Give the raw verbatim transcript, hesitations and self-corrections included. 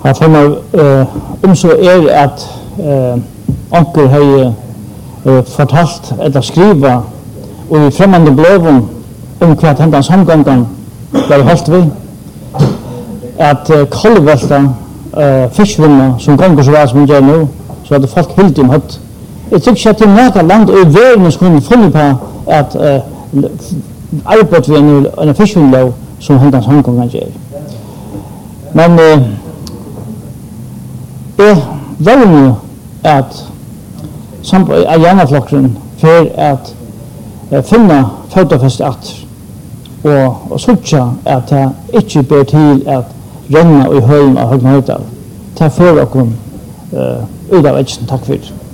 Ja, for meg, uh, om så er at uh, onkel har uh, fortalt eller skriva og i fremmande bløven om hva hentan samgangen var holdt vi at uh, kolvelta uh, fiskvinna som ganger så vel som hun gjør nå, så hadde folk hildt om høtt. Jeg tror ikke at det er nære land og i verden som kunne funnet på at uh, arbeid vi en, en fiskvinnlov som hentan samgangen gjør. Men uh, jeg velger at av Janaflokkeren for at uh, finne fotofest atter og, og sutja at det ikke ber til at renna i høyen av Høgnhøydal. Takk for dere uh, ut av etsen. Takk for.